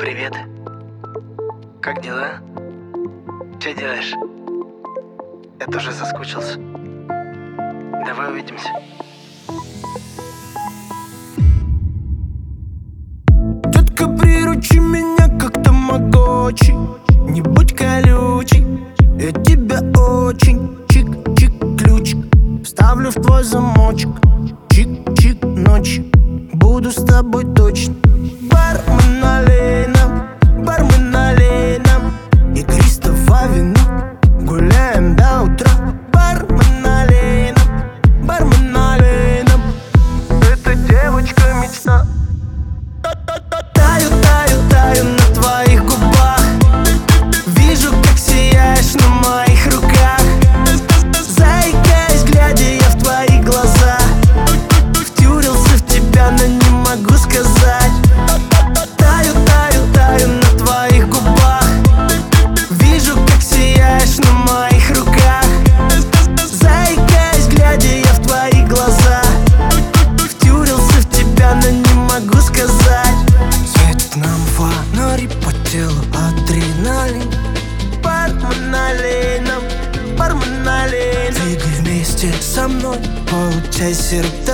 Привет. Как дела? Что делаешь? Я тоже соскучился. Давай увидимся. Детка, приручи меня как тамагочи. Не будь колючий, я тебя очень. Чик-чик, ключик вставлю в твой замочек. Чик-чик, ночь буду с тобой точно. Бармен, налей нам, бармен, налей нам игристого вина. Гуляем до утра. Бармен, налей нам, бармен, налей нам. Эта девочка мечта. Таю, таю, таю на твоих губах. Вижу, как сияешь на моих руках. Заикаясь, глядя я в твои глаза. Втюрился в тебя, но не могу сказать. Таю, таю, таю на твоих губах. Вижу, как сияешь на моих руках. Заикаясь, глядя я в твои глаза. Втюрился в тебя, но не могу сказать. Светит нам фонари, по телу адреналин. Бармен, налей нам, бармен, налей нам. Двигай вместе со мной, получай сердце.